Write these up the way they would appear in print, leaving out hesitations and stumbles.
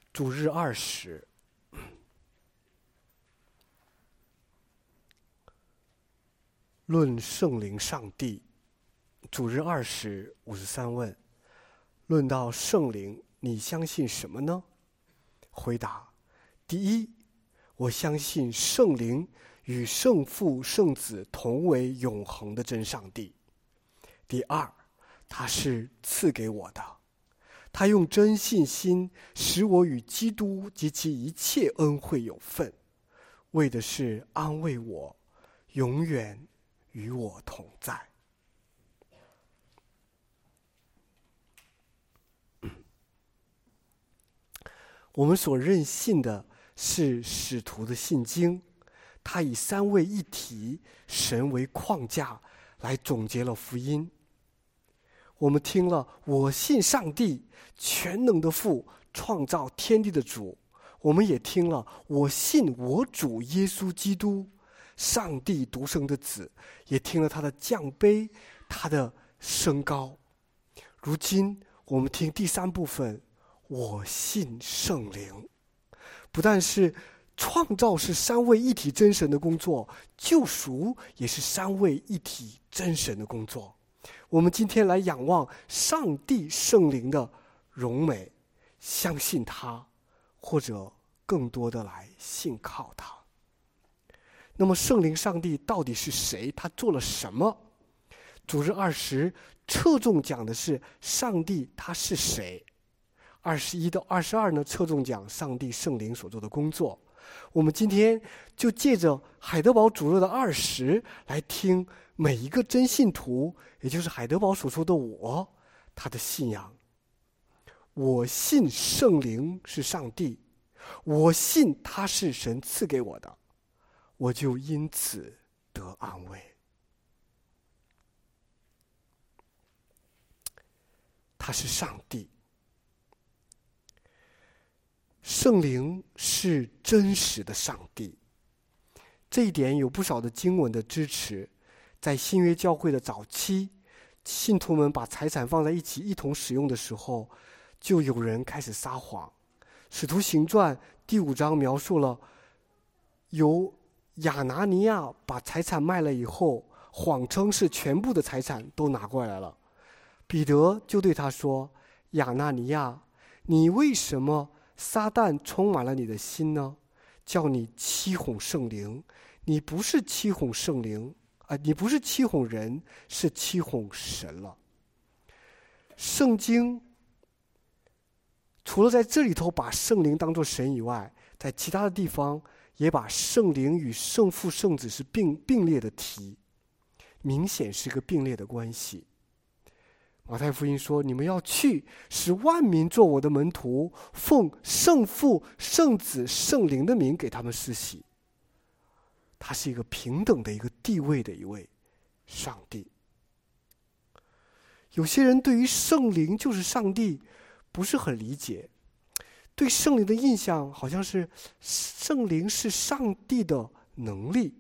主日20，论圣灵上帝。主日20:53问：论到圣灵，你相信什么呢？回答：第一，我相信圣灵与圣父、圣子同为永恒的真上帝。第二，他是赐给我的，他用真信心使我与基督及其一切恩惠有份，为的是安慰我，永远与我同在。我们所认信的是使徒的信经，他以三位一体神为框架来总结了福音。我们听了我信上帝，全能的父，创造天地的主。我们也听了我信我主耶稣基督，上帝独生的子，也听了他的降卑，他的升高。如今我们听第三部分，我信圣灵。不但是创造是三位一体真神的工作，救赎也是三位一体真神的工作。我们今天来仰望上帝圣灵的荣美，相信他，或者更多的来信靠他。那么圣灵上帝到底是谁？他做了什么？主日20侧重讲的是上帝他是谁。21到22呢，侧重讲上帝圣灵所做的工作。我们今天就借着海德堡主日的20来听每一个真信徒，也就是海德堡所说的我，他的信仰。我信圣灵是上帝，我信他是神赐给我的，我就因此得安慰。他是上帝，圣灵是真实的上帝，这一点有不少的经文的支持。在新约教会的早期，信徒们把财产放在一起一同使用的时候，就有人开始撒谎。使徒行传第5章描述了由亚拿尼亚把财产卖了以后，谎称是全部的财产都拿过来了。彼得就对他说：亚拿尼亚，你为什么撒旦充满了你的心呢？叫你欺哄圣灵。你不是欺哄圣灵，你不是欺哄人，是欺哄神了。圣经除了在这里头把圣灵当作神以外，在其他的地方也把圣灵与圣父圣子是并列的提，明显是个并列的关系。马太福音说：你们要去，使万民做我的门徒，奉圣父圣子圣灵的名给他们施洗。他是一个平等的一个地位的一位上帝。有些人对于圣灵就是上帝不是很理解，对圣灵的印象好像是圣灵是上帝的能力。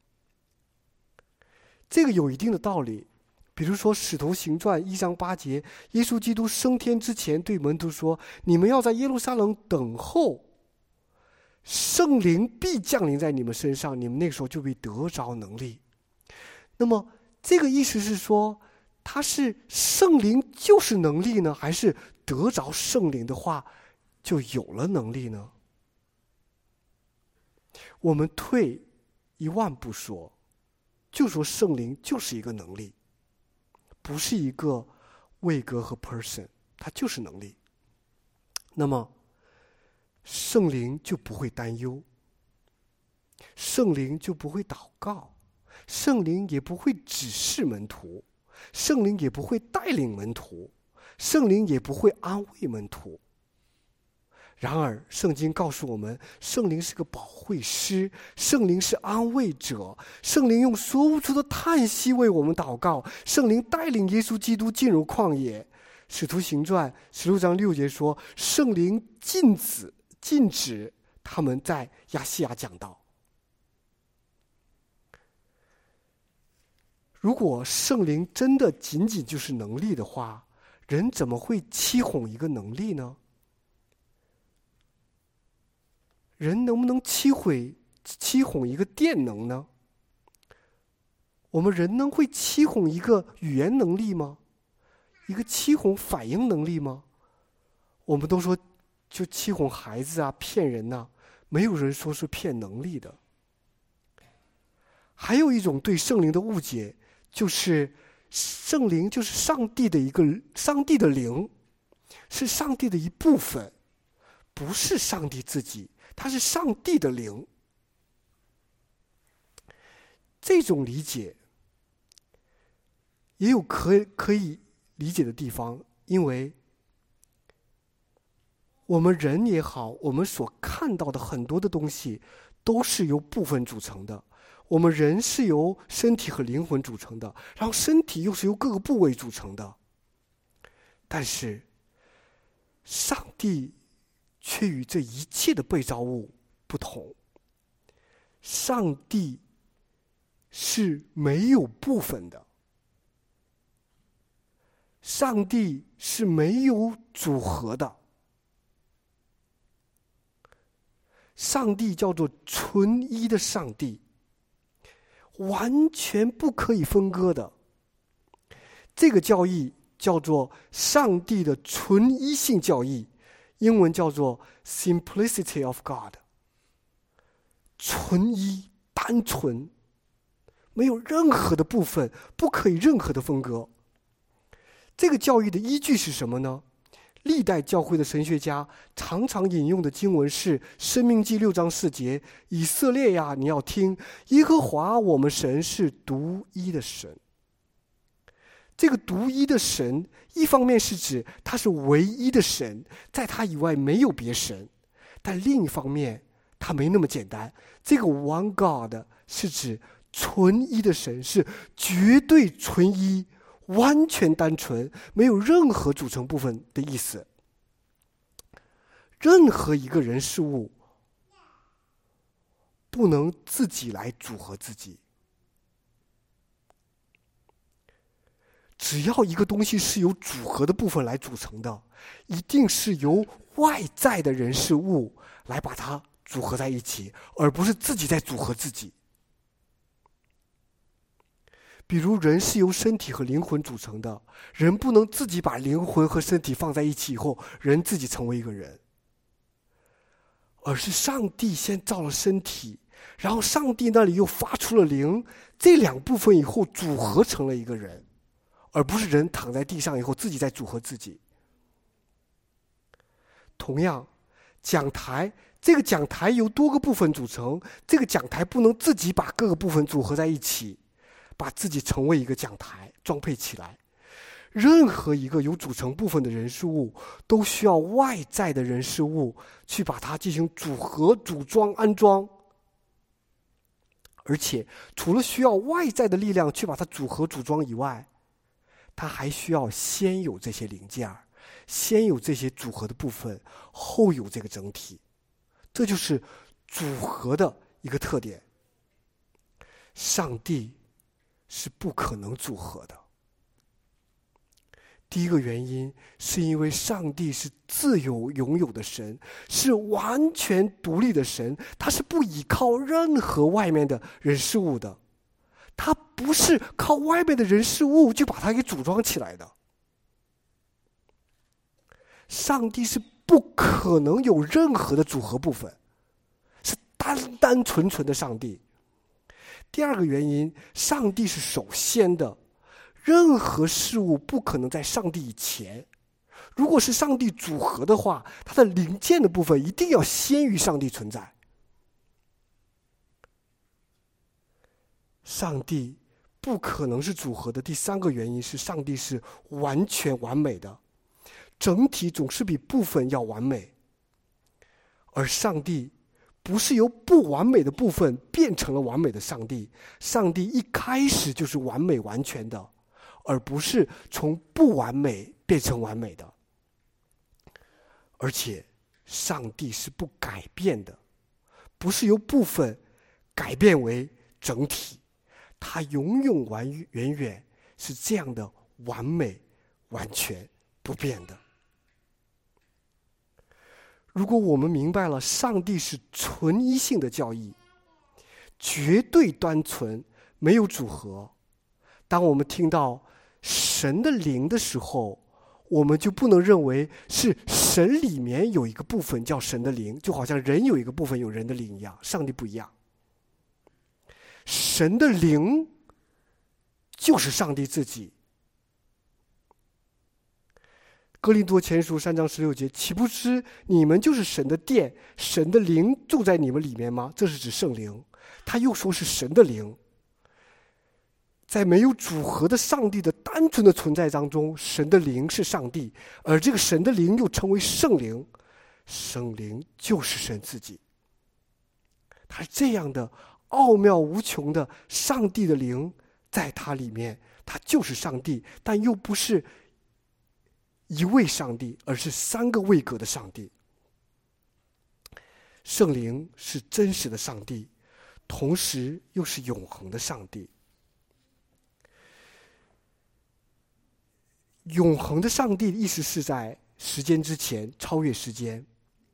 这个有一定的道理。比如说使徒行传1章8节，耶稣基督升天之前对门徒说：你们要在耶路撒冷等候，圣灵必降临在你们身上，你们那个时候就会得着能力。那么这个意思是说，他是圣灵就是能力呢，还是得着圣灵的话就有了能力呢？我们退一万步说，就说圣灵就是一个能力，不是一个位格和 person， 它就是能力。那么圣灵就不会担忧，圣灵就不会祷告，圣灵也不会指示门徒，圣灵也不会带领门徒，圣灵也不会安慰门徒。然而圣经告诉我们，圣灵是个保惠师，圣灵是安慰者，圣灵用说不出的叹息为我们祷告，圣灵带领耶稣基督进入旷野。使徒行传16章6节说，圣灵禁止他们在亚细亚讲道。如果圣灵真的仅仅就是能力的话，人怎么会欺哄一个能力呢？ 人能不能欺哄一个电能呢？我们人能会欺哄一个语言能力吗？一个欺哄反应能力吗？我们都说就欺哄孩子啊，骗人啊，没有人说是骗能力的。还有一种对圣灵的误解，就是圣灵就是上帝的灵，是上帝的一部分，不是上帝自己，它是上帝的灵。这种理解也有可以理解的地方，因为我们人也好，我们所看到的很多的东西都是由部分组成的。我们人是由身体和灵魂组成的，然后身体又是由各个部位组成的。但是上帝却与这一切的被造物不同，上帝是没有部分的，上帝是没有组合的，上帝叫做纯一的上帝，完全不可以分割的。这个教义叫做上帝的纯一性教义，英文叫做 Simplicity of God， 纯一，单纯，没有任何的部分，不可以任何的分割。这个教义的依据是什么呢？历代教会的神学家常常引用的经文是《申命记》6章4节：以色列呀，你要听，耶和华我们神是独一的神。这个独一的神，一方面是指他是唯一的神，在他以外没有别神，但另一方面他没那么简单。这个 One God 是指纯一的神，是绝对纯一，完全单纯，没有任何组成部分的意思。任何一个人事物不能自己来组合自己，只要一个东西是由组合的部分来组成的，一定是由外在的人事物来把它组合在一起，而不是自己在组合自己。比如人是由身体和灵魂组成的，人不能自己把灵魂和身体放在一起以后，人自己成为一个人，而是上帝先造了身体，然后上帝那里又发出了灵，这两部分以后组合成了一个人，而不是人躺在地上以后自己在组合自己。同样，讲台，这个讲台由多个部分组成，这个讲台不能自己把各个部分组合在一起，把自己成为一个讲台装配起来。任何一个有组成部分的人事物都需要外在的人事物去把它进行组合、组装、安装，而且除了需要外在的力量去把它组合组装以外，它还需要先有这些零件，先有这些组合的部分，后有这个整体。这就是组合的一个特点。上帝是不可能组合的。第一个原因是因为上帝是自由拥有的神，是完全独立的神，他是不依靠任何外面的人事物的，他不是靠外面的人事物就把它给组装起来的。上帝是不可能有任何的组合部分，是单单纯纯的上帝。第二个原因，上帝是首先的，任何事物不可能在上帝以前。如果是上帝组合的话，它的零件的部分一定要先于上帝存在。上帝不可能是组合的第三个原因是，上帝是完全完美的，整体总是比部分要完美，而上帝不是由不完美的部分变成了完美的上帝，上帝一开始就是完美完全的，而不是从不完美变成完美的。而且上帝是不改变的，不是由部分改变为整体，他永永远远是这样的完美完全不变的。 如果我们明白了上帝是纯一性的教义，绝对单纯，没有组合，当我们听到神的灵的时候，我们就不能认为是神里面有一个部分叫神的灵，就好像人有一个部分有人的灵一样，上帝不一样。神的灵就是上帝自己。哥林多前书3章16节，岂不知你们就是神的殿，神的灵住在你们里面吗？这是指圣灵。他又说是神的灵。在没有组合的上帝的单纯的存在当中，神的灵是上帝，而这个神的灵又称为圣灵，圣灵就是神自己。他是这样的奥妙无穷的上帝的灵，在他里面，他就是上帝，但又不是一位上帝，而是3个位格的上帝。圣灵是真实的上帝，同时又是永恒的上帝。永恒的上帝的意思是在时间之前，超越时间。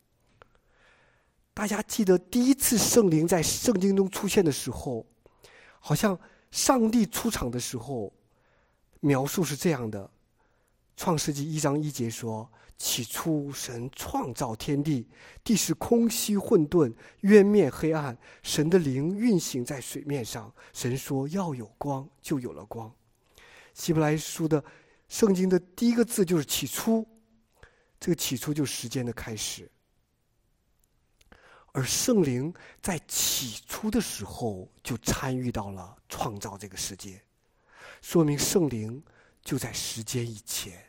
大家记得第一次圣灵在圣经中出现的时候，好像上帝出场的时候描述是这样的，创世纪1章1节说，起初神创造天地，地是空虚混沌，渊面黑暗，神的灵运行在水面上，神说要有光，就有了光。希伯来书的圣经的第一个字就是起初，这个起初就是时间的开始。而圣灵在起初的时候就参与到了创造这个世界，说明圣灵就在时间以前。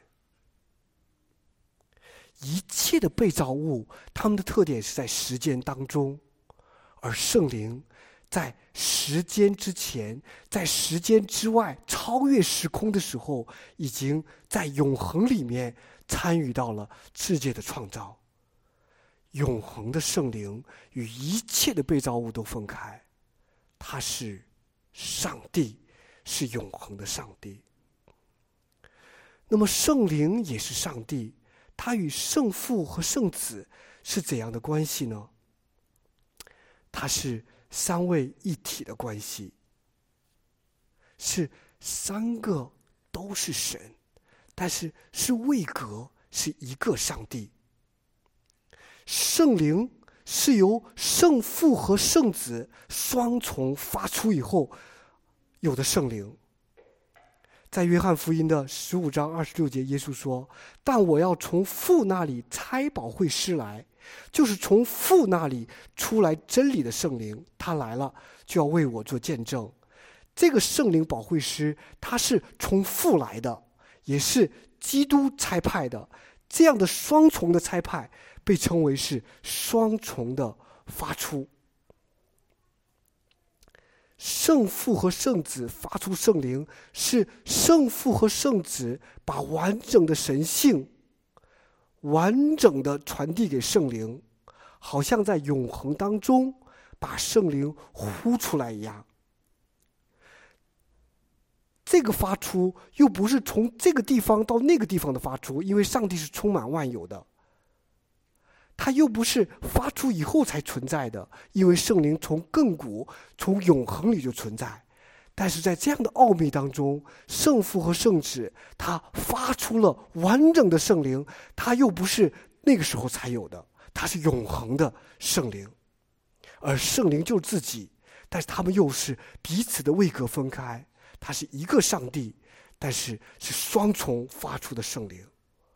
一切的被造物，它们的特点是在时间当中，而圣灵在时间之前，在时间之外，超越时空的时候，已经在永恒里面参与到了世界的创造。永恒的圣灵与一切的被造物都分开，他是上帝，是永恒的上帝。那么圣灵也是上帝，他与圣父和圣子是怎样的关系呢？他是3位一体的关系，是3个都是神，但是是位格，是一个上帝。圣灵是由圣父和圣子双重发出以后有的圣灵。在约翰福音的15章26节，耶稣说，但我要从父那里差保惠师来，就是从父那里出来真理的圣灵，他来了就要为我做见证。这个圣灵保惠师，他是从父来的，也是基督差派的。这样的双重的差派被称为是双重的发出。圣父和圣子发出圣灵，是圣父和圣子把完整的神性完整的传递给圣灵，好像在永恒当中把圣灵呼出来一样。这个发出又不是从这个地方到那个地方的发出，因为上帝是充满万有的。它又不是发出以后才存在的，因为圣灵从亘古从永恒里就存在。但是在这样的奥秘当中，圣父和圣子他发出了完整的圣灵，他又不是那个时候才有的，他是永恒的圣灵。而圣灵就是自己，但是他们又是彼此的位格分开，他是一个上帝，但是是双重发出的圣灵。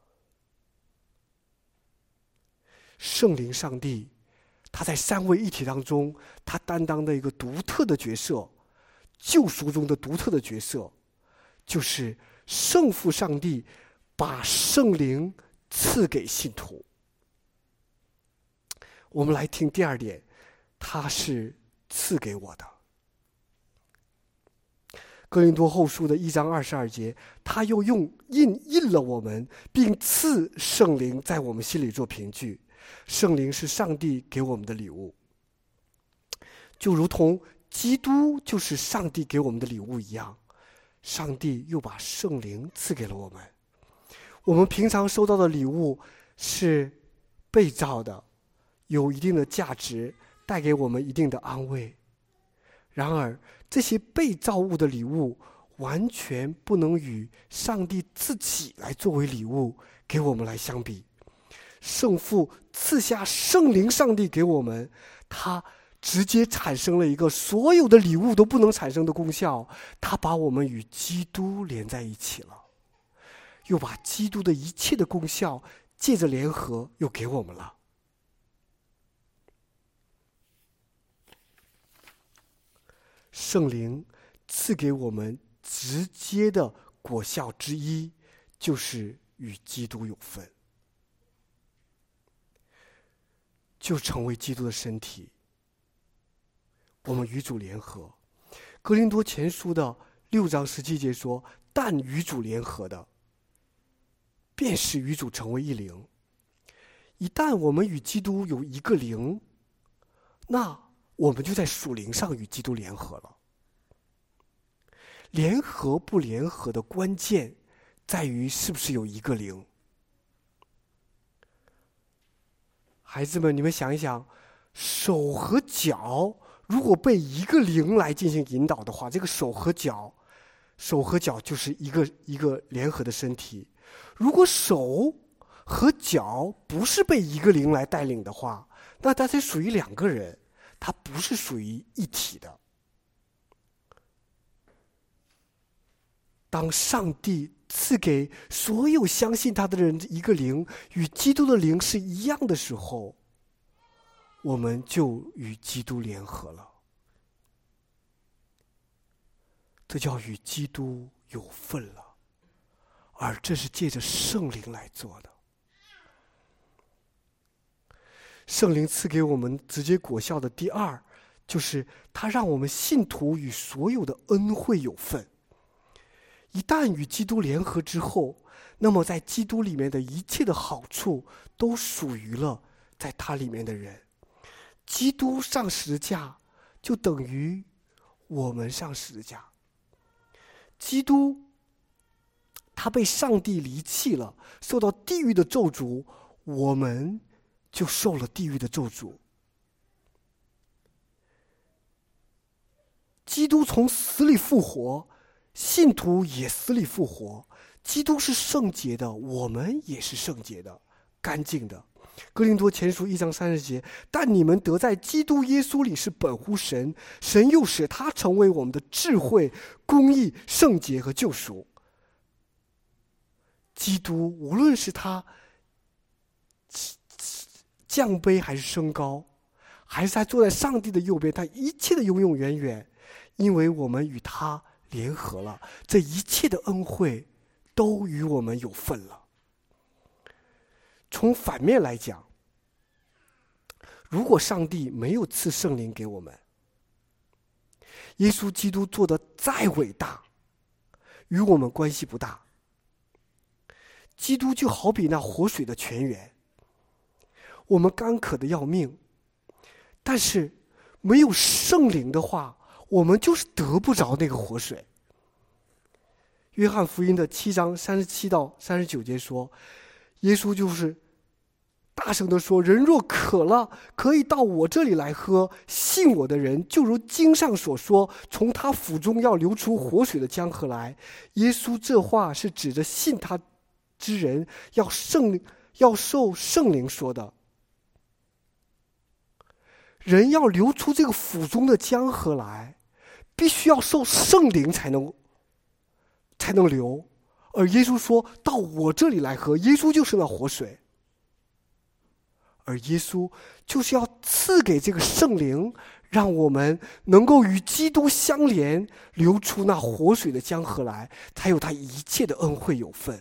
圣灵上帝他在3位一体当中，他担当的一个独特的角色，救赎中的独特的角色，就是圣父上帝把圣灵赐给信徒。我们来听第2点，他是赐给我的。哥林多后书的1章22节，他又用印了我们，并赐圣灵在我们心里做凭据。圣灵是上帝给我们的礼物，就如同基督就是上帝给我们的礼物一样，上帝又把圣灵赐给了我们。我们平常收到的礼物是被造的， 有一定的价值，带给我们一定的安慰。然而，这些被造物的礼物完全不能与上帝自己来作为礼物给我们来相比。圣父赐下圣灵，上帝给我们，他直接产生了一个所有的礼物都不能产生的功效，他把我们与基督连在一起了，又把基督的一切的功效借着联合又给我们了。圣灵赐给我们直接的果效之一，就是与基督有份，就成为基督的身体。我们与主联合。哥林多前书的6章17节说，但与主联合的，便是与主成为一灵。一旦我们与基督有一个灵，那我们就在属灵上与基督联合了。联合不联合的关键在于是不是有一个灵。孩子们，你们想一想，手和脚如果被一个灵来进行引导的话，这个手和脚就是一个联合的身体。如果手和脚不是被一个灵来带领的话，那它才属于两个人，它不是属于一体的。当上帝赐给所有相信他的人一个灵，与基督的灵是一样的时候，我们就与基督联合了。这叫与基督有份了，而这是借着圣灵来做的。圣灵赐给我们直接果效的第二，就是他让我们信徒与所有的恩惠有份。一旦与基督联合之后，那么在基督里面的一切的好处都属于了在他里面的人。基督上十字架就等于我们上十字架。基督他被上帝离弃了，受到地狱的咒诅，我们就受了地狱的咒诅。基督从死里复活，信徒也死里复活。基督是圣洁的，我们也是圣洁的、干净的。哥林多前书1章30节，但你们得在基督耶稣里是本乎神，神又使他成为我们的智慧、公义、圣洁和救赎。基督无论是他降卑还是升高，还是他坐在上帝的右边，他一切的永永远远，因为我们与他联合了，这一切的恩惠都与我们有份了。从反面来讲，如果上帝没有赐圣灵给我们，耶稣基督做得再伟大，与我们关系不大。基督就好比那活水的泉源，我们干渴的要命，但是没有圣灵的话，我们就是得不着那个活水。约翰福音的7章37到39节说，耶稣就是大声地说，人若渴了，可以到我这里来喝，信我的人就如经上所说，从他腹中要流出活水的江河来。耶稣这话是指着信他之人要受圣灵说的。人要流出这个腹中的江河来，必须要受圣灵才能流。而耶稣说到我这里来喝，耶稣就是那活水，而耶稣就是要赐给这个圣灵，让我们能够与基督相连，流出那活水的江河来，才有他一切的恩惠有份。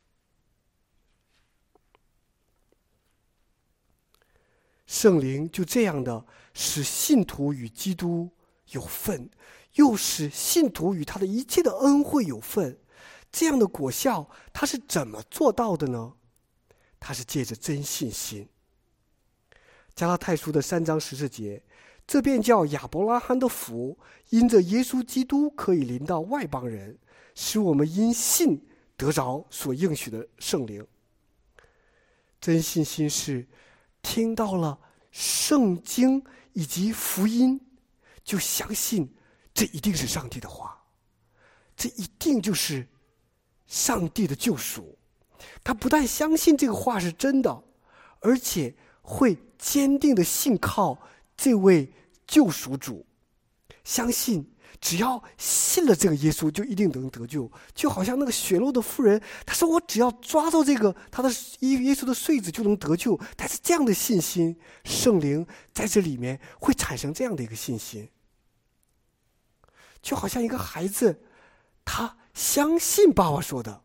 圣灵就这样的使信徒与基督有份，又使信徒与他的一切的恩惠有份。这样的果效他是怎么做到的呢？他是借着真信心。加拉太书的3章14节，这便叫亚伯拉罕的福因着耶稣基督可以临到外邦人，使我们因信得着所应许的圣灵。真信心是听到了圣经以及福音，就相信这一定是上帝的话，这一定就是上帝的救赎。他不但相信这个话是真的，而且会坚定的信靠这位救赎主，相信只要信了这个耶稣就一定能得救。就好像那个血漏的妇人，他说我只要抓到这个他的耶稣的穗子就能得救。但是这样的信心，圣灵在这里面会产生这样的一个信心，就好像一个孩子，他相信爸爸说的，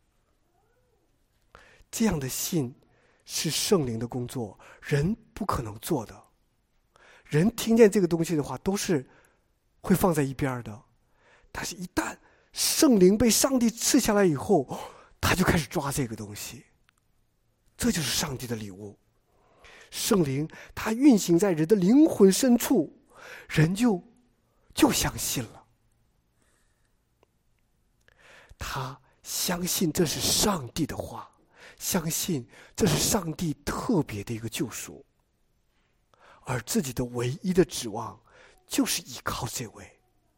这样的信是圣灵的工作，人不可能做的。人听见这个东西的话都是会放在一边的，但是一旦圣灵被上帝赐下来以后，他就开始抓这个东西。这就是上帝的礼物。圣灵他运行在人的灵魂深处，人就相信了。他相信这是上帝的话，相信这是上帝特别的一个救赎，而自己的唯一的指望就是依靠这位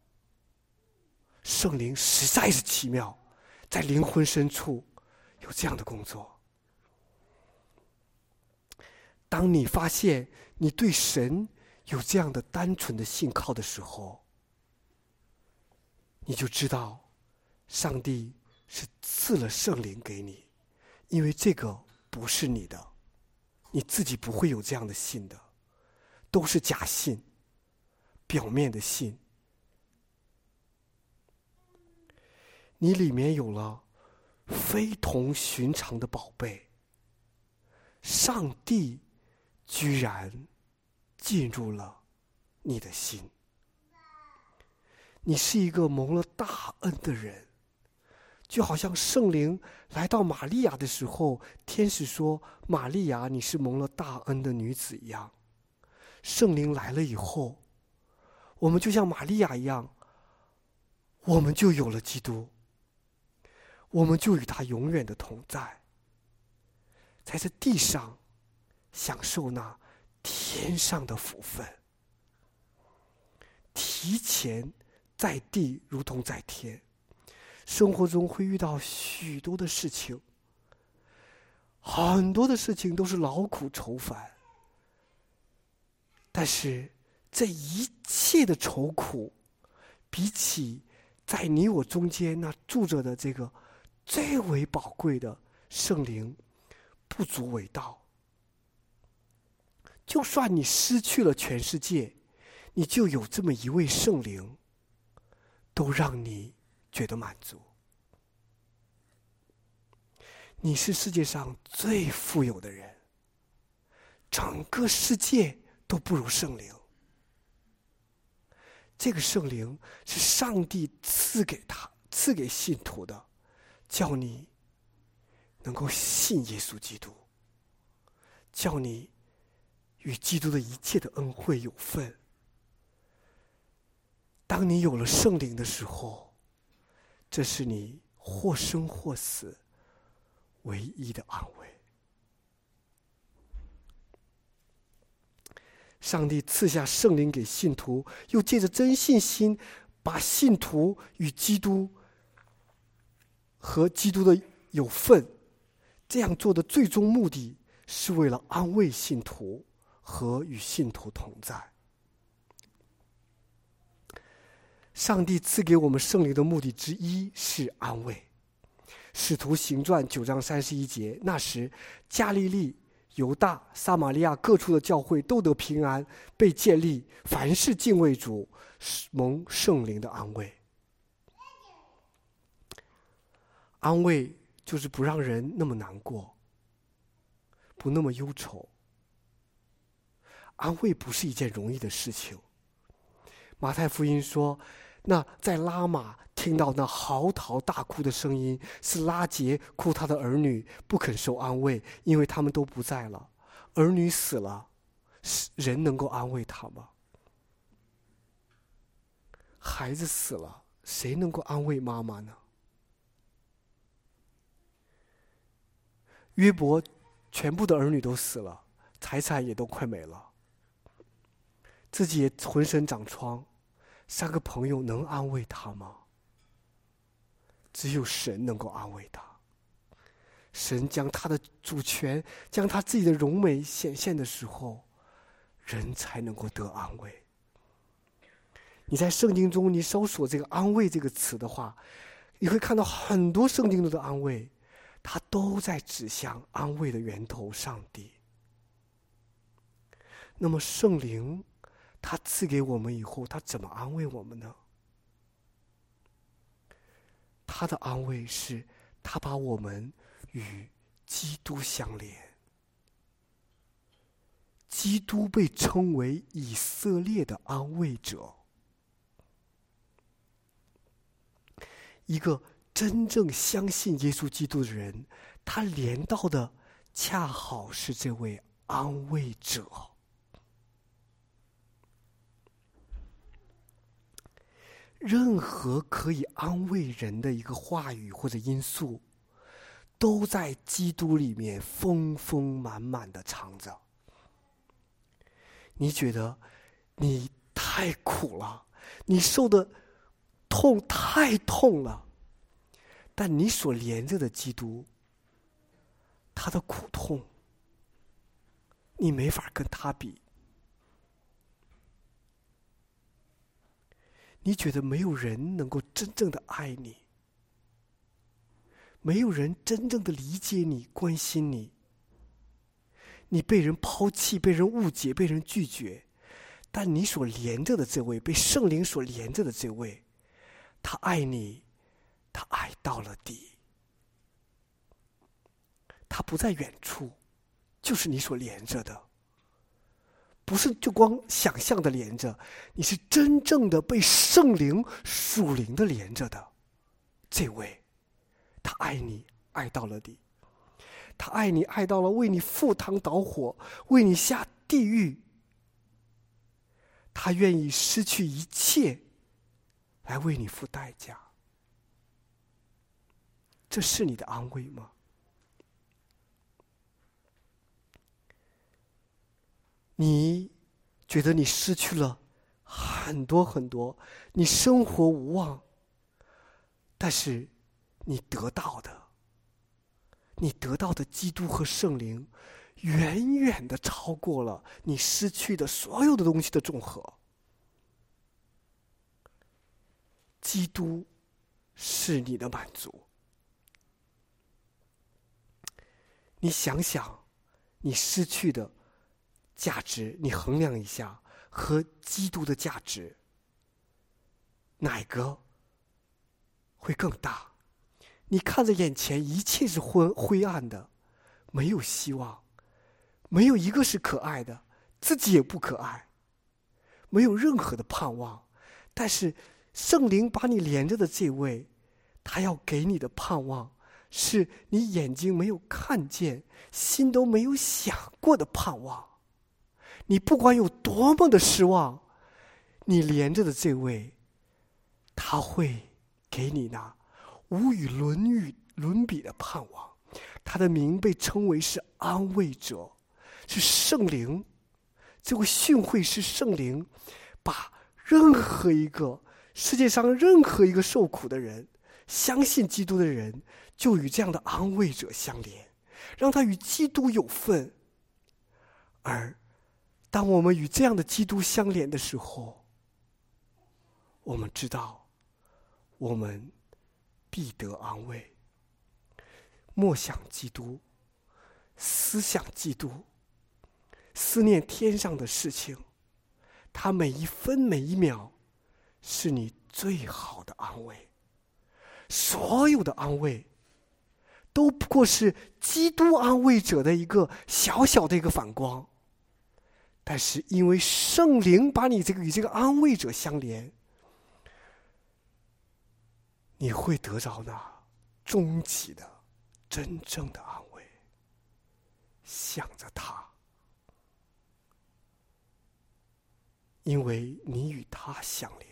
圣灵。实在是奇妙，在灵魂深处有这样的工作。当你发现你对神有这样的单纯的信靠的时候，你就知道上帝是赐了圣灵给你，因为这个不是你的，你自己不会有这样的信的，都是假信，表面的信。你里面有了非同寻常的宝贝，上帝居然进入了你的心。你是一个蒙了大恩的人，就好像圣灵来到玛利亚的时候，天使说玛利亚你是蒙了大恩的女子一样。圣灵来了以后，我们就像玛利亚一样，我们就有了基督，我们就与他永远的同在，在这地上享受那天上的福分，提前在地如同在天。生活中会遇到许多的事情，很多的事情都是劳苦愁烦，但是这一切的愁苦，比起在你我中间那住着的这个最为宝贵的圣灵，不足为道。就算你失去了全世界，你就有这么一位圣灵，都让你觉得满足。你是世界上最富有的人，整个世界都不如圣灵。这个圣灵是上帝赐给信徒的，叫你能够信耶稣基督，叫你与基督的一切的恩惠有份。当你有了圣灵的时候，这是你或生或死唯一的安慰。上帝赐下圣灵给信徒，又借着真信心把信徒与基督和基督的有份。这样做的最终目的是为了安慰信徒和与信徒同在。上帝赐给我们圣灵的目的之一是安慰。使徒行传9章31节，那时加利利、犹大、撒玛利亚各处的教会都得平安，被建立，凡事敬畏主，蒙圣灵的安慰。安慰就是不让人那么难过，不那么忧愁。安慰不是一件容易的事情。马太福音说，那在拉玛听到那嚎啕大哭的声音，是拉结哭他的儿女，不肯受安慰，因为他们都不在了。儿女死了，人能够安慰他吗？孩子死了，谁能够安慰妈妈呢？约伯全部的儿女都死了，财产也都快没了， 自己也浑身长疮，3个朋友能安慰他吗？只有神能够安慰他。神将他的主权，将他自己的荣美显现的时候，人才能够得安慰。你在圣经中，你搜索这个安慰这个词的话，你会看到很多圣经中的安慰，它都在指向安慰的源头上帝。那么圣灵他赐给我们以后，他怎么安慰我们呢？他的安慰是他把我们与基督相连。基督被称为以色列的安慰者。一个真正相信耶稣基督的人，他连到的恰好是这位安慰者。任何可以安慰人的一个话语或者因素，都在基督里面丰丰满满的藏着。你觉得你太苦了，你受的痛太痛了，但你所连着的基督，他的苦痛，你没法跟他比。你觉得没有人能够真正的爱你，没有人真正的理解你、关心你，你被人抛弃、被人误解、被人拒绝，但你所连着的这位，被圣灵所连着的这位，他爱你，他爱到了底。他不在远处，就是你所连着的，不是就光想象的连着，你是真正的被圣灵属灵的连着的。这位他爱你爱到了底，他爱你爱到了为你赴汤蹈火，为你下地狱，他愿意失去一切来为你付代价。这是你的安慰吗？你觉得你失去了很多很多，你生活无望，但是你得到的基督和圣灵远远的超过了你失去的所有的东西的总和。基督是你的满足。你想想你失去的价值，你衡量一下和基督的价值，哪个会更大？你看着眼前一切是灰暗的，没有希望，没有一个是可爱的，自己也不可爱，没有任何的盼望。但是圣灵把你连着的这位，他要给你的盼望，是你眼睛没有看见，心都没有想过的盼望。你不管有多么的失望，你连着的这位，他会给你那无与伦比的盼望。他的名被称为是安慰者，是圣灵。这位训诲是圣灵，把任何一个世界上任何一个受苦的人，相信基督的人，就与这样的安慰者相连，让他与基督有份。而当我们与这样的基督相连的时候，我们知道我们必得安慰。默想基督，思想基督，思念天上的事情，他每一分每一秒是你最好的安慰。所有的安慰都不过是基督安慰者的一个小小的一个反光，但是因为圣灵把你与这个安慰者相连，你会得着那终极的真正的安慰。想着他，因为你与他相连。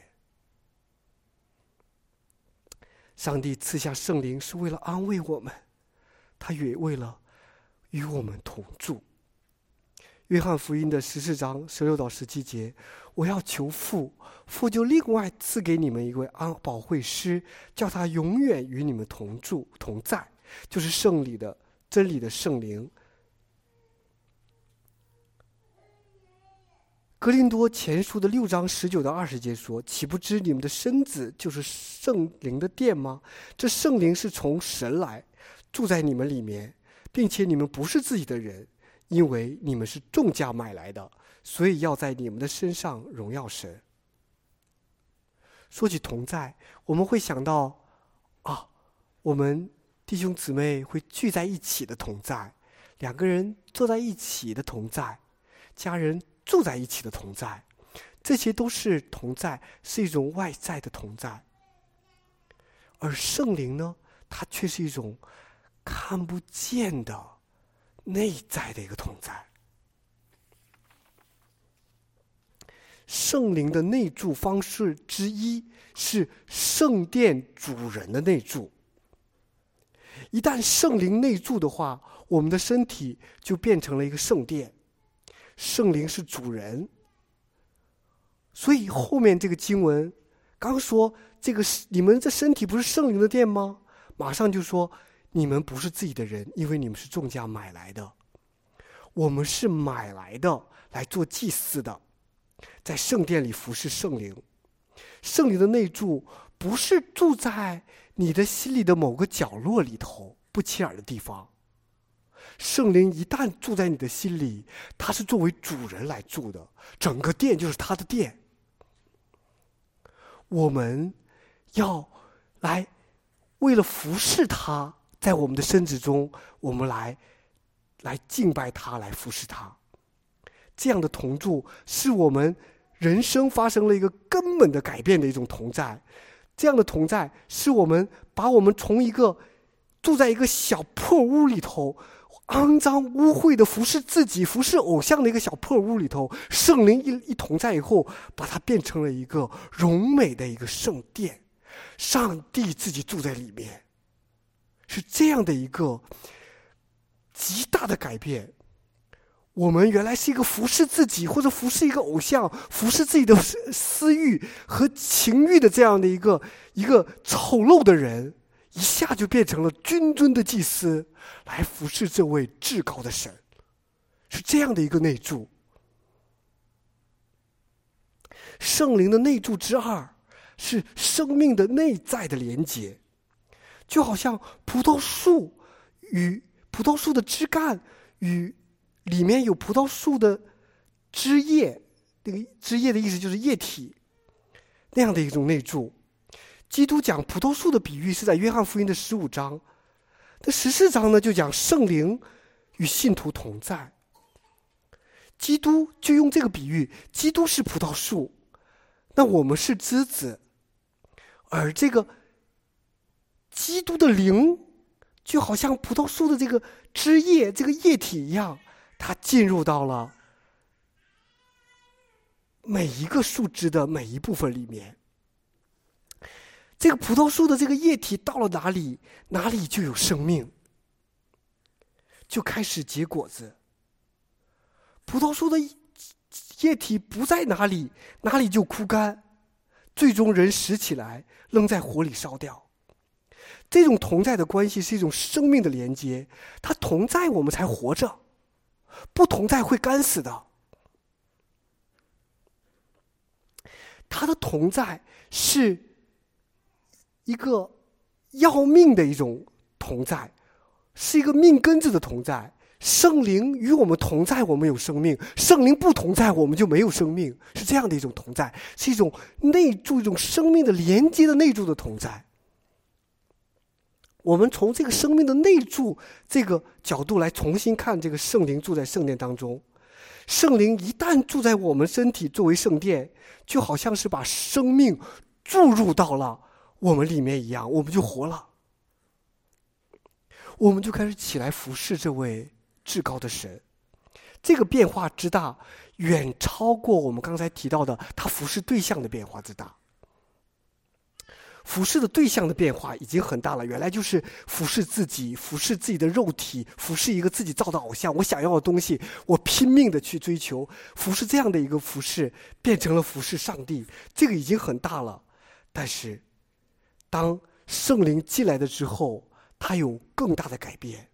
上帝赐下圣灵是为了安慰我们，他也为了与我们同住。 约翰福音的14章16到17节，我要求父，父就另外赐给你们一位保惠师，叫他永远与你们同住同在，就是真理的圣灵。哥林多前书的6章19到20节说，岂不知你们的身子就是圣灵的殿吗？这圣灵是从神来，住在你们里面，并且你们不是自己的人，因为你们是重价买来的，所以要在你们的身上荣耀神。说起同在，我们会想到我们弟兄姊妹会聚在一起的同在，两个人坐在一起的同在，家人住在一起的同在，这些都是同在，是一种外在的同在。而圣灵呢，它却是一种看不见的内在的一个同在。圣灵的内住方式之一是圣殿主人的内住。一旦圣灵内住的话，我们的身体就变成了一个圣殿，圣灵是主人。所以后面这个经文刚说这个你们这身体不是圣灵的殿吗？马上就说你们不是自己的人，因为你们是重价买来的。我们是买来的，来做祭司的，在圣殿里服侍圣灵。圣灵的内住不是住在你的心里的某个角落里头不起眼的地方，圣灵一旦住在你的心里，他是作为主人来住的，整个殿就是他的殿。我们要来为了服侍他，在我们的身子中，我们来敬拜他，来服侍他。这样的同住是我们人生发生了一个根本的改变的一种同在。这样的同在是我们把我们从一个住在一个小破屋里头，肮脏污秽的服侍自己服侍偶像的一个小破屋里头，圣灵一同在以后，把它变成了一个荣美的一个圣殿，上帝自己住在里面。是这样的一个极大的改变。我们原来是一个服侍自己或者服侍一个偶像，服侍自己的私欲和情欲的这样的一个丑陋的人，一下就变成了君尊的祭司，来服侍这位至高的神。是这样的一个内住。圣灵的内住之二是生命的内在的连结，就好像葡萄树的枝干与里面有葡萄树的枝叶，那个枝叶的意思就是液体，那样的一种内住。基督讲葡萄树的比喻是在约翰福音的15章，那14章呢就讲圣灵与信徒同在。基督就用这个比喻，基督是葡萄树，那我们是枝子，而这个基督的灵就好像葡萄树的这个枝叶，这个液体一样，它进入到了每一个树枝的每一部分里面。这个葡萄树的这个液体到了哪里，哪里就有生命，就开始结果子。葡萄树的液体不在哪里，哪里就枯干，最终人拾起来扔在火里烧掉。这种同在的关系是一种生命的连接，它同在我们才活着，不同在会干死的。它的同在是一个要命的一种同在，是一个命根子的同在。圣灵与我们同在，我们有生命；圣灵不同在，我们就没有生命。是这样的一种同在，是一种内住、一种生命的连接的内住的同在。我们从这个生命的内住这个角度来重新看这个圣灵住在圣殿当中。圣灵一旦住在我们身体作为圣殿，就好像是把生命注入到了我们里面一样，我们就活了，我们就开始起来服侍这位至高的神。这个变化之大，远超过我们刚才提到的他服侍对象的变化之大。 服侍的对象的变化已经很大了，原来就是服侍自己，服侍自己的肉体，服侍一个自己造的偶像，我想要的东西，我拼命的去追求，服侍这样的一个服侍，变成了服侍上帝，这个已经很大了。但是，当圣灵进来的之后，它有更大的改变。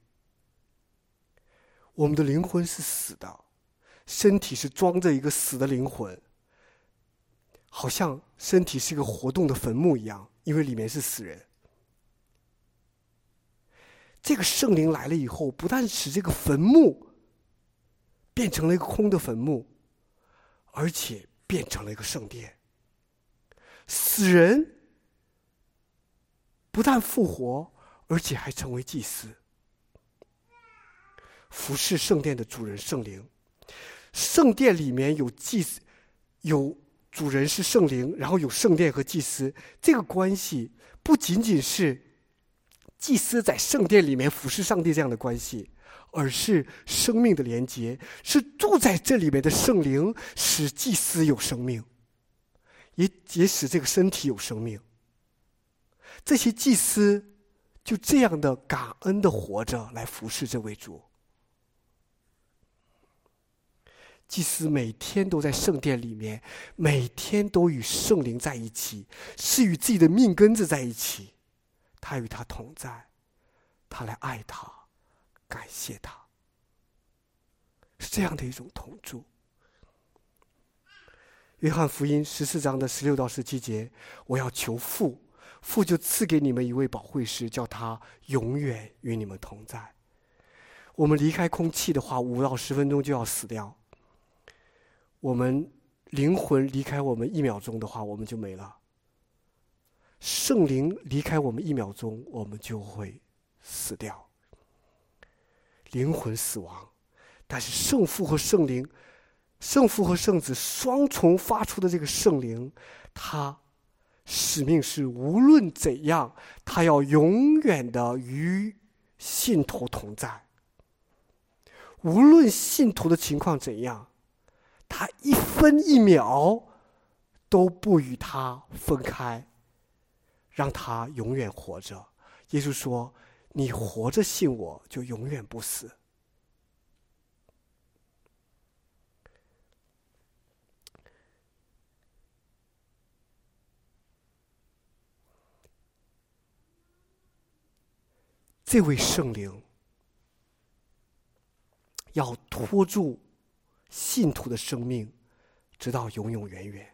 我们的灵魂是死的，身体是装着一个死的灵魂，好像身体是一个活动的坟墓一样，因为里面是死人。这个圣灵来了以后，不但使这个坟墓变成了一个空的坟墓，而且变成了一个圣殿。死人不但复活，而且还成为祭司，服侍圣殿的主人圣灵。圣殿里面有祭司，有主人是圣灵，然后有圣殿和祭司，这个关系不仅仅是祭司在圣殿里面服侍上帝这样的关系，而是生命的连结，是住在这里面的圣灵使祭司有生命，也使这个身体有生命。这些祭司就这样的感恩的活着来服侍这位主。祭司每天都在圣殿里面，每天都与圣灵在一起，是与自己的命根子在一起，他与他同在，他来爱他，感谢他，是这样的一种同住。约翰福音14章的16到17节，我要求父，父就赐给你们一位保惠师，叫他永远与你们同在。我们离开空气的话，5到10分钟就要死掉。我们灵魂离开我们1秒钟的话，我们就没了。圣灵离开我们1秒钟，我们就会死掉。灵魂死亡，但是圣父和圣灵，圣父和圣子双重发出的这个圣灵，他使命是无论怎样，他要永远的与信徒同在。无论信徒的情况怎样，他1分1秒都不与他分开，让他永远活着。耶稣说，你活着信我，就永远不死。这位圣灵要拖住信徒的生命，直到永永远远。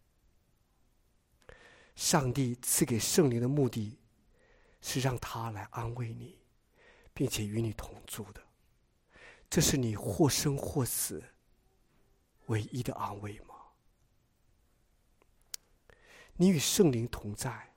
上帝赐给圣灵的目的是让他来安慰你，并且与你同住的。这是你或生或死唯一的安慰吗？你与圣灵同在，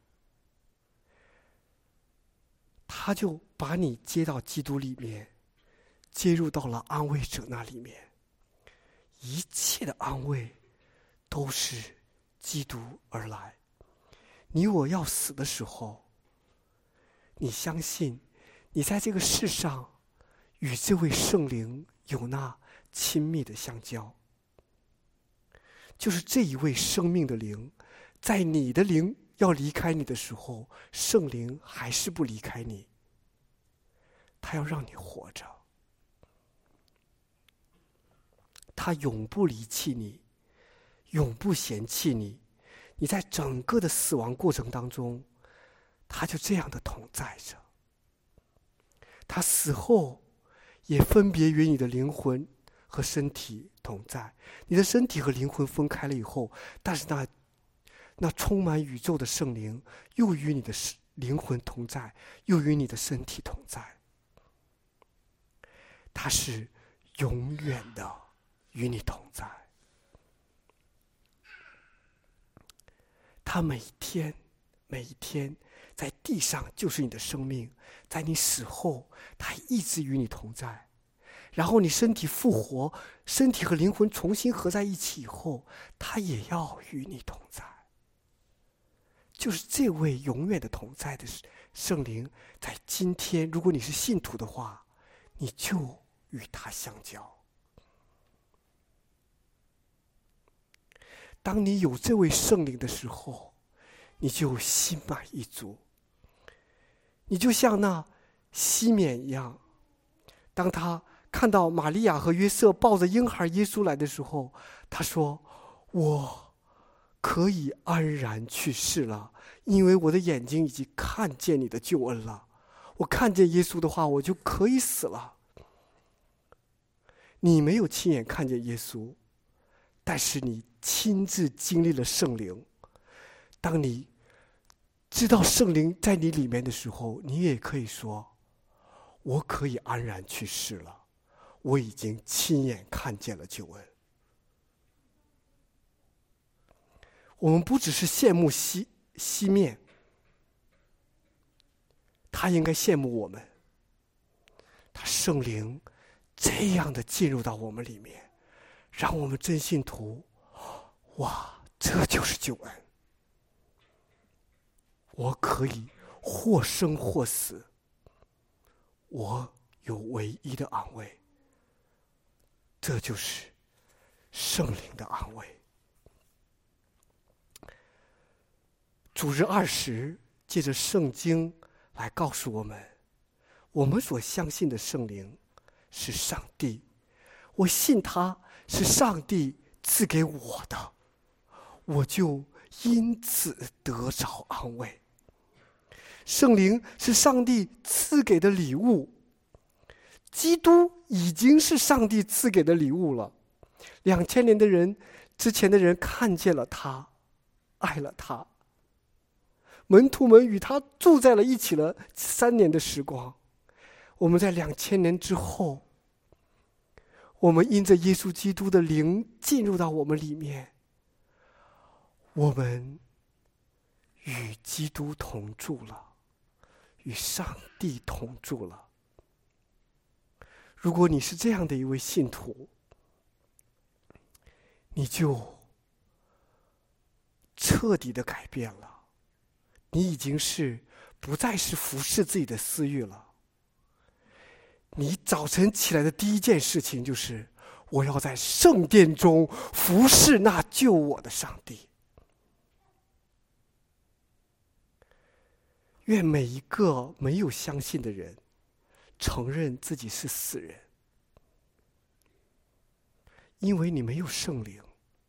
他就把你接到基督里面，接入到了安慰者那里面。一切的安慰都是基督而来。你我要死的时候，你相信你在这个世上与这位圣灵有那亲密的相交，就是这一位生命的灵，在你的灵要离开你的时候，圣灵还是不离开你，他要让你活着，他永不离弃你，永不嫌弃你。你在整个的死亡过程当中，他就这样的同在着。他死后也分别与你的灵魂和身体同在。你的身体和灵魂分开了以后，但是那充满宇宙的圣灵又与你的灵魂同在，又与你的身体同在。他是永远的与你同在。他每一天在地上就是你的生命，在你死后他一直与你同在。然后你身体复活，身体和灵魂重新合在一起以后，他也要与你同在。就是这位永远的同在的圣灵，在今天如果你是信徒的话，你就与他相交。当你有这位圣灵的时候， 你就心满意足。你就像那西缅一样，当他看到玛利亚和约瑟抱着婴孩耶稣来的时候，他说：我可以安然去世了，因为我的眼睛已经看见你的救恩了。我看见耶稣的话，我就可以死了。你没有亲眼看见耶稣，但是你亲自经历了圣灵。当你知道圣灵在你里面的时候，你也可以说：我可以安然去世了，我已经亲眼看见了救恩。我们不只是羡慕西面，他应该羡慕我们。他圣灵这样的进入到我们里面，让我们真信徒，哇，这就是救恩。我可以或生或死，我有唯一的安慰，这就是圣灵的安慰。主日20借着圣经来告诉我们，我们所相信的圣灵是上帝，我信他是上帝赐给我的，我就因此得着安慰。圣灵是上帝赐给的礼物，基督已经是上帝赐给的礼物了。2000年的人之前的人看见了他，爱了他，门徒们与他住在了一起了3年的时光。我们在2000年之后，我们因着耶稣基督的灵进入到我们里面，我们与基督同住了，与上帝同住了。如果你是这样的一位信徒，你就彻底的改变了，你已经不再是服侍自己的私欲了。你早晨起来的第一件事情就是，我要在圣殿中服侍那救我的上帝。愿每一个没有相信的人承认自己是死人，因为你没有圣灵。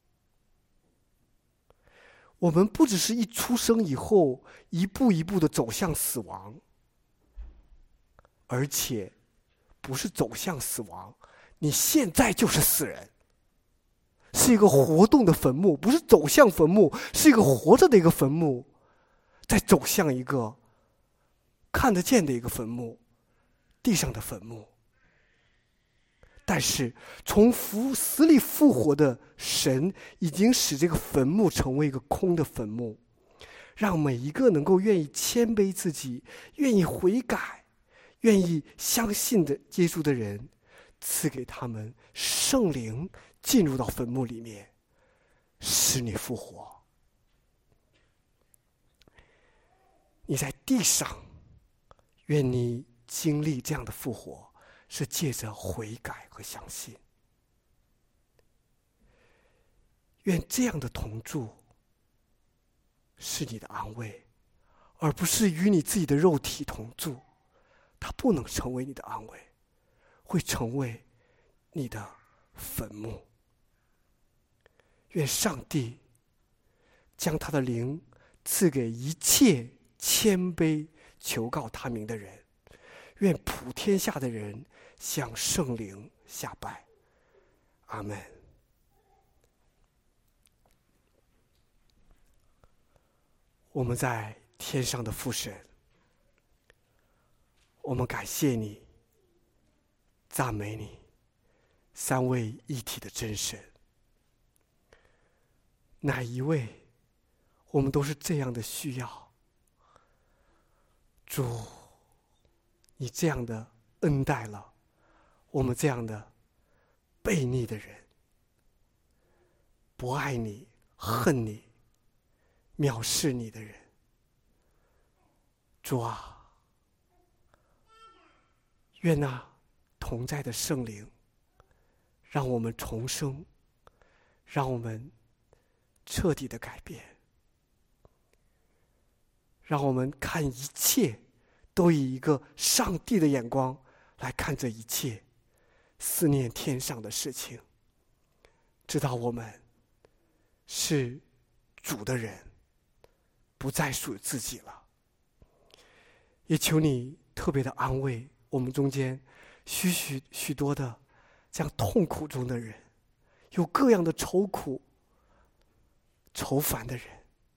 我们不只是一出生以后一步一步的走向死亡，而且不是走向死亡，你现在就是死人，是一个活动的坟墓，不是走向坟墓，是一个活着的一个坟墓，在走向一个看得见的一个坟墓，地上的坟墓。但是从死里复活的神已经使这个坟墓成为一个空的坟墓，让每一个能够愿意谦卑自己，愿意悔改，愿意相信的耶稣的人，赐给他们圣灵进入到坟墓里面，使你复活。你在地上，愿你经历这样的复活，是借着悔改和相信。愿这样的同住是你的安慰，而不是与你自己的肉体同住，它不能成为你的安慰，会成为你的坟墓。愿上帝将他的灵赐给一切谦卑求告他名的人，愿普天下的人向圣灵下拜。阿们。我们在天上的父神，我们感谢你，赞美你，三位一体的真神。哪一位我们都是这样的需要。主，你这样的恩待了我们这样的悖逆的人，不爱你、恨你、藐视你的人。主啊，愿那同在的圣灵让我们重生，让我们彻底的改变。 让我们看一切都以一个上帝的眼光来看这一切，思念天上的事情，知道我们是主的人，不再属于自己了。也求你特别的安慰我们中间许多的这样痛苦中的人，有各样的愁苦愁烦的人。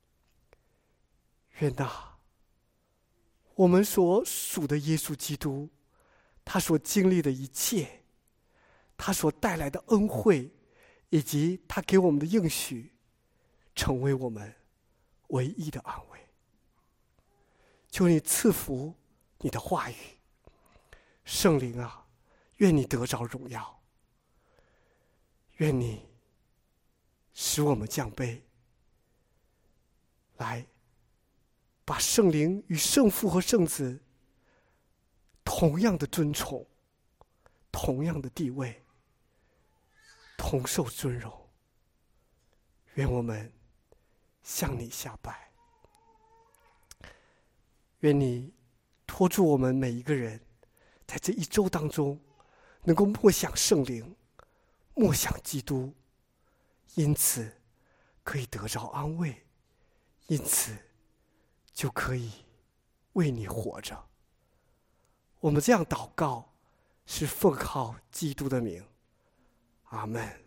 愿我们所属的耶稣基督，他所经历的一切，他所带来的恩惠，以及他给我们的应许，成为我们唯一的安慰。求你赐福你的话语，圣灵啊，愿你得着荣耀，愿你使我们降卑，来把圣灵与圣父和圣子同样的尊崇，同样的地位，同受尊荣。愿我们向你下拜，愿你托住我们每一个人，在这一周当中能够默想圣灵，默想基督，因此可以得着安慰，因此就可以为你活着。我们这样祷告，是奉靠基督的名，阿们。